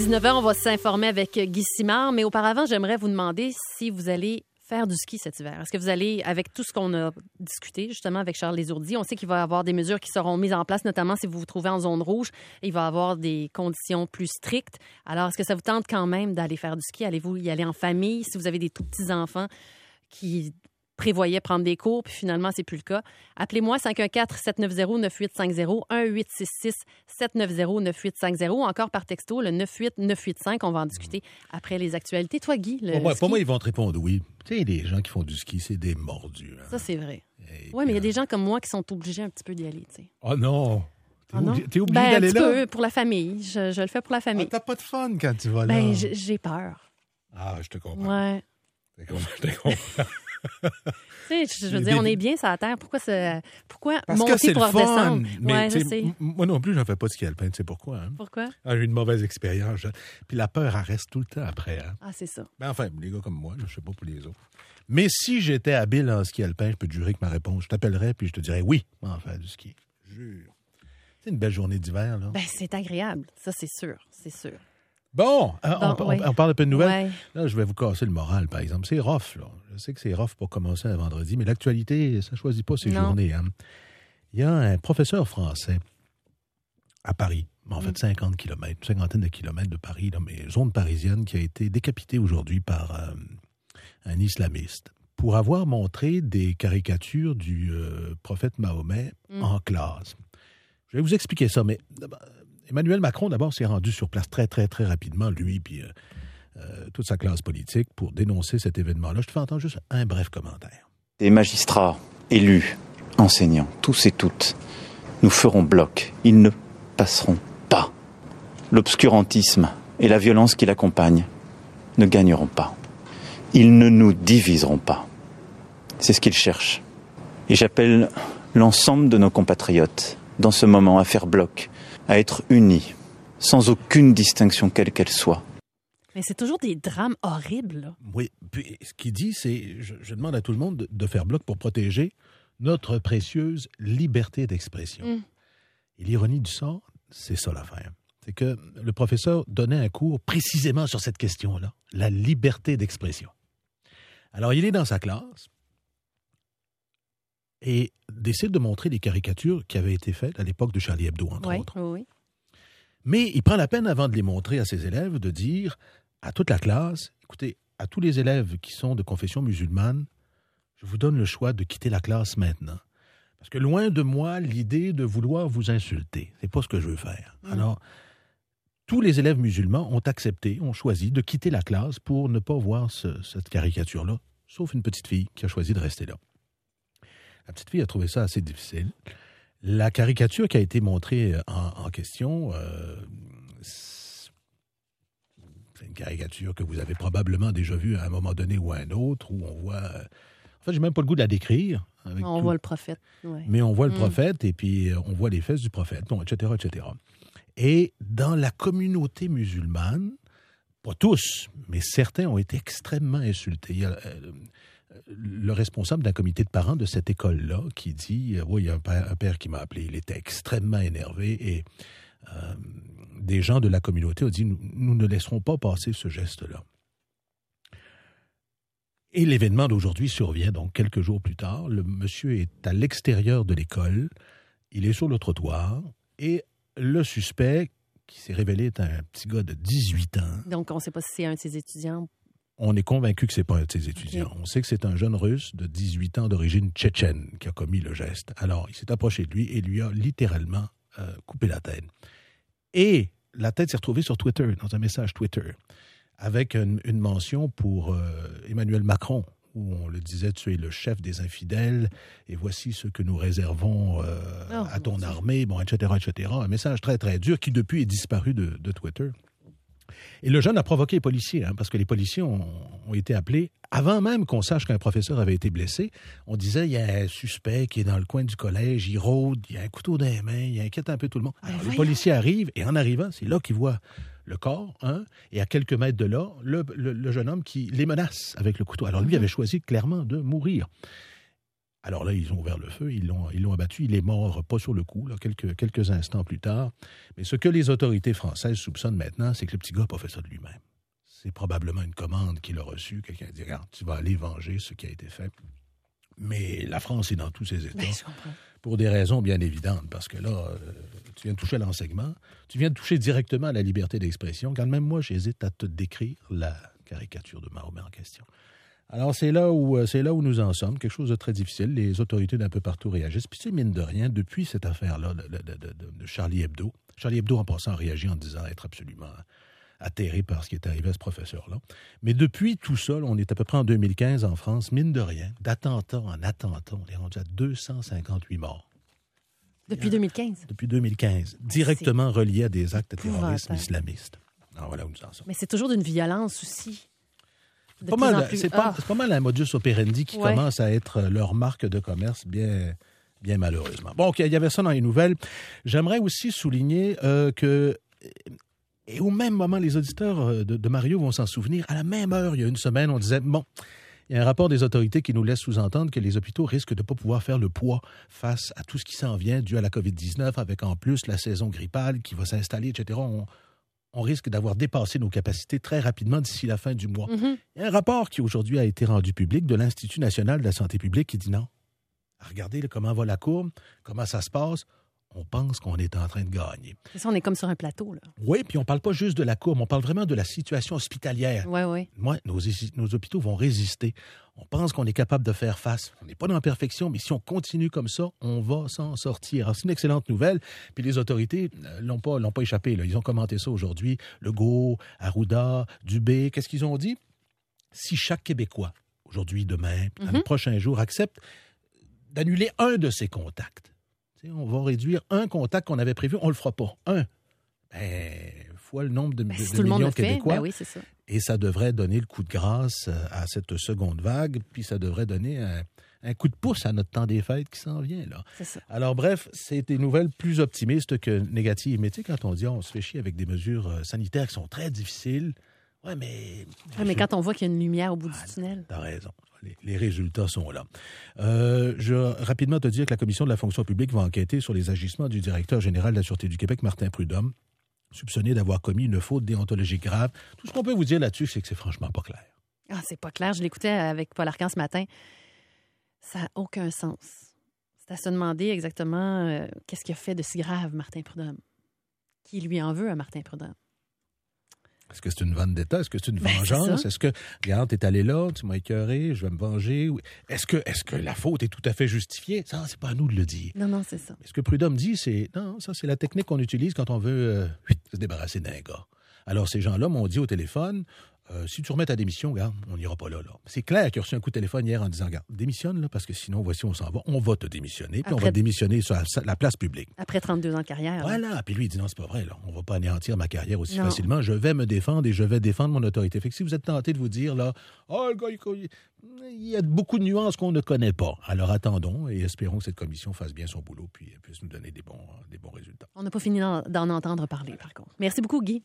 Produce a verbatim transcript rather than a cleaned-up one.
dix-neuf heures, on va s'informer avec Guy Simard, mais auparavant, j'aimerais vous demander si vous allez faire du ski cet hiver. Est-ce que vous allez, avec tout ce qu'on a discuté justement avec Charles Lésourdi, on sait qu'il va y avoir des mesures qui seront mises en place, notamment si vous vous trouvez en zone rouge, il va y avoir des conditions plus strictes. Alors, est-ce que ça vous tente quand même d'aller faire du ski? Allez-vous y aller en famille? Si vous avez des tout petits enfants qui prévoyaient prendre des cours, puis finalement, c'est plus le cas. Appelez-moi cinq un quatre, sept neuf zéro, neuf huit cinq zéro, un huit six six, sept neuf zéro, neuf huit cinq zéro, ou encore par texto, le neuf huit neuf huit cinq. On va en discuter après les actualités. Toi, Guy, le Pour moi, ski? pour moi, ils vont te répondre oui. Tu sais, les gens qui font du ski, c'est des mordus. Hein. Ça, c'est vrai. Et Oui, mais il y a puis, des gens comme moi qui sont obligés un petit peu d'y aller, tu sais. Oh non! T'es Ah non? obligé, t'es obligé Ben, d'aller un petit là? peu, pour la famille. Je, je le fais pour la Ah, famille. t'as pas de fun quand tu vas là. Ben, j'ai j'ai peur. Ah, je te comprends. Ouais. Je te comprends. Je te comprends. Tu sais, je veux J'ai dire, des- on est bien sur la terre. Pourquoi, ça... Pourquoi Parce monter que c'est pour le fun. redescendre? Mais Ouais, je tu sais, sais. m- moi non plus, je ne fais pas de ski alpin. Tu sais pourquoi? Hein? Pourquoi? Ah, j'ai eu une mauvaise expérience. Puis la peur, elle reste tout le temps après. Hein? Ah, c'est ça. Ben enfin, les gars comme moi, je ne sais pas pour les autres. Mais si j'étais habile en ski alpin, je peux te jurer que ma réponse, je t'appellerais puis je te dirais oui, en faire du ski. Jure. C'est une belle journée d'hiver, là. Ben, c'est agréable. Ça, c'est sûr. C'est sûr. Bon, euh, on, Bon, on- oui. on parle un peu de nouvelles. Ouais. Là, je vais vous casser le moral, par exemple. C'est rough, là. Je sais que c'est rough pour commencer un vendredi, mais l'actualité, ça ne choisit pas ses Non. journées. Hein. Il y a un professeur français à Paris, en fait Mm. cinquante kilomètres, une cinquantaine de kilomètres de Paris, là, mais zone parisienne, qui a été décapité aujourd'hui par euh, un islamiste pour avoir montré des caricatures du euh, prophète Mahomet Mm. en classe. Je vais vous expliquer ça, mais d'abord, Emmanuel Macron, d'abord, s'est rendu sur place très, très, très rapidement, lui, puis euh, euh, toute sa classe politique, pour dénoncer cet événement-là. Je te fais entendre juste un bref commentaire. Des magistrats, élus, enseignants, tous et toutes, nous ferons bloc. Ils ne passeront pas. L'obscurantisme et la violence qui l'accompagnent ne gagneront pas. Ils ne nous diviseront pas. C'est ce qu'ils cherchent. Et j'appelle l'ensemble de nos compatriotes, dans ce moment, à faire bloc, à être unis, sans aucune distinction quelle qu'elle soit. Mais c'est toujours des drames horribles, là. Oui, puis ce qu'il dit, c'est, je, je demande à tout le monde de, de faire bloc pour protéger notre précieuse liberté d'expression. Mm. Et l'ironie du sort, c'est ça l'affaire. C'est que le professeur donnait un cours précisément sur cette question-là, la liberté d'expression. Alors, il est dans sa classe et décide de montrer des caricatures qui avaient été faites à l'époque de Charlie Hebdo, entre Oui, autres. oui, oui. Mais il prend la peine, avant de les montrer à ses élèves, de dire à toute la classe, écoutez, à tous les élèves qui sont de confession musulmane, je vous donne le choix de quitter la classe maintenant. Parce que loin de moi, l'idée de vouloir vous insulter, c'est pas ce que je veux faire. Mm. Alors, tous les élèves musulmans ont accepté, ont choisi de quitter la classe pour ne pas voir ce- cette caricature-là, sauf une petite fille qui a choisi de rester là. La petite fille a trouvé ça assez difficile. La caricature qui a été montrée en, en question, euh, c'est une caricature que vous avez probablement déjà vue à un moment donné ou à un autre, où on voit... euh, en fait, j'ai même pas le goût de la décrire. avec On tout- voit le prophète. Ouais. Mais on voit le Mm. prophète et puis euh, on voit les fesses du prophète, bon, et cetera, et cetera. Et dans la communauté musulmane, pas tous, mais certains ont été extrêmement insultés. Il y a, euh, le responsable d'un comité de parents de cette école-là qui dit, euh, oui, il y a un père, un père qui m'a appelé, il était extrêmement énervé et euh, des gens de la communauté ont dit, nous, nous ne laisserons pas passer ce geste-là. Et l'événement d'aujourd'hui survient donc quelques jours plus tard. Le monsieur est à l'extérieur de l'école, il est sur le trottoir et le suspect, qui s'est révélé être un petit gars de dix-huit ans, Donc, on ne sait pas si c'est un de ses étudiants. on est convaincu que ce n'est pas un de ses étudiants. Ok. On sait que c'est un jeune russe de dix-huit ans d'origine tchétchène qui a commis le geste. Alors, il s'est approché de lui et lui a littéralement euh, coupé la tête. Et la tête s'est retrouvée sur Twitter, dans un message Twitter, avec une, une mention pour euh, Emmanuel Macron, où on le disait, tu es le chef des infidèles, et voici ce que nous réservons euh, Oh, à ton mon Dieu. armée, bon, et cetera, et cetera. Un message très, très dur qui, depuis, est disparu de, de Twitter. Et le jeune a provoqué les policiers, hein, parce que les policiers ont, ont été appelés, avant même qu'on sache qu'un professeur avait été blessé. On disait, il y a un suspect qui est dans le coin du collège, il rôde, il y a un couteau dans les mains, il inquiète un peu tout le monde. Alors, Ben les voyons. policiers arrivent, et en arrivant, c'est là qu'ils voient le corps, hein, et à quelques mètres de là, le, le- le jeune homme qui les menace avec le couteau. Alors lui Mhm. avait choisi clairement de mourir. Alors là, ils ont ouvert le feu, ils l'ont, ils l'ont abattu. Il est mort, pas sur le coup, là, quelques, quelques instants plus tard. Mais ce que les autorités françaises soupçonnent maintenant, c'est que le petit gars n'a pas fait ça de lui-même. C'est probablement une commande qu'il a reçue. Quelqu'un a dit, regarde, tu vas aller venger ce qui a été fait. Mais la France est dans tous ses états. Pour des raisons bien évidentes. Parce que là, euh, tu viens de toucher à l'enseignement. Tu viens de toucher directement à la liberté d'expression. Quand même moi, j'hésite à te décrire la caricature de Mahomet en question. Alors, c'est là où c'est là où nous en sommes, quelque chose de très difficile. Les autorités d'un peu partout réagissent. Puis, c'est mine de rien, depuis cette affaire-là de, de, de, de Charlie Hebdo, Charlie Hebdo, en passant, a réagi en disant être absolument atterré par ce qui est arrivé à ce professeur-là. Mais depuis tout ça, là, on est à peu près en deux mille quinze en France, mine de rien, d'attentat en attentat, on est rendu à deux cent cinquante-huit morts. Depuis deux mille quinze? Depuis deux mille quinze, directement c'est reliés à des actes de terrorisme épouvantable. islamiste. Alors, voilà où nous en sommes. Mais c'est toujours d'une violence aussi. C'est pas, mal, plus... c'est, pas, ah. c'est pas mal un modus operandi qui ouais. commence à être leur marque de commerce, bien, bien malheureusement. Bon, OK, il y avait ça dans les nouvelles. J'aimerais aussi souligner euh, que, et au même moment, les auditeurs de, de Mario vont s'en souvenir, à la même heure, il y a une semaine, on disait, bon, il y a un rapport des autorités qui nous laisse sous-entendre que les hôpitaux risquent de ne pas pouvoir faire le poids face à tout ce qui s'en vient dû à la covid dix-neuf, avec en plus la saison grippale qui va s'installer, et cetera. On, on risque d'avoir dépassé nos capacités très rapidement d'ici la fin du mois. Mm-hmm. Il y a un rapport qui aujourd'hui a été rendu public de l'Institut national de la santé publique qui dit non. Regardez là, comment va la courbe, comment ça se passe. On pense qu'on est en train de gagner. C'est ça, on est comme sur un plateau, là. Oui, puis on ne parle pas juste de la courbe, on parle vraiment de la situation hospitalière. Oui, oui. Moi, nos, nos hôpitaux vont résister. On pense qu'on est capable de faire face. On n'est pas dans la perfection, mais si on continue comme ça, on va s'en sortir. Alors, c'est une excellente nouvelle. Puis les autorités ne l'ont pas, l'ont pas échappé, là. Ils ont commenté ça aujourd'hui. Legault, Arruda, Dubé, qu'est-ce qu'ils ont dit? Si chaque Québécois, aujourd'hui, demain, dans mm-hmm. les prochains jours, accepte d'annuler un de ses contacts, on va réduire un contact qu'on avait prévu, on ne le fera pas. Un. Ben, fois le nombre de, ben, de, de millions de Québécois. Ben oui, c'est ça. Et ça devrait donner le coup de grâce à cette seconde vague, puis ça devrait donner un, un coup de pouce à notre temps des fêtes qui s'en vient, là. C'est ça. Alors, bref, c'est des nouvelles plus optimistes que négatives. Mais tu sais, quand on dit, on se fait chier avec des mesures sanitaires qui sont très difficiles, ouais, mais... Ouais, mais quand on voit qu'il y a une lumière au bout ah, du tunnel... T'as raison. Les, les résultats sont là. Euh, je veux rapidement te dire que la Commission de la fonction publique va enquêter sur les agissements du directeur général de la Sûreté du Québec, Martin Prudhomme, soupçonné d'avoir commis une faute déontologique grave. Tout ce qu'on peut vous dire là-dessus, c'est que c'est franchement pas clair. Ah, c'est pas clair. Je l'écoutais avec Paul Arcan ce matin. Ça n'a aucun sens. C'est à se demander exactement euh, qu'est-ce qu'il a fait de si grave, Martin Prudhomme. Qui lui en veut à Martin Prudhomme? Est-ce que c'est une vendetta? Est-ce que c'est une ben, vengeance? C'est Est-ce que, regarde, t'es allé là, tu m'as écœuré, je vais me venger? Est-ce que, est-ce que la faute est tout à fait justifiée? Ça, c'est pas à nous de le dire. Non, non, c'est ça. Mais ce que Prudhomme dit, c'est, non, ça, c'est la technique qu'on utilise quand on veut euh, se débarrasser d'un gars. Alors, ces gens-là m'ont dit au téléphone, euh, si tu remets ta démission, regarde, on n'ira pas là, là. C'est clair qu'il a reçu un coup de téléphone hier en disant, regarde, démissionne, là, parce que sinon, voici, on s'en va, on va te démissionner, puis Après... on va te démissionner sur la, la place publique. Après trente-deux ans de carrière. Voilà, là. Puis lui, il dit, non, c'est pas vrai, là, on va pas anéantir ma carrière aussi non. facilement, je vais me défendre et je vais défendre mon autorité. Fait que si vous êtes tenté de vous dire, là, oh, le gars, il, il y a beaucoup de nuances qu'on ne connaît pas. Alors attendons et espérons que cette commission fasse bien son boulot puis puisse nous donner des bons, des bons résultats. On n'a pas fini d'en, d'en entendre parler, par contre. Merci beaucoup, Guy.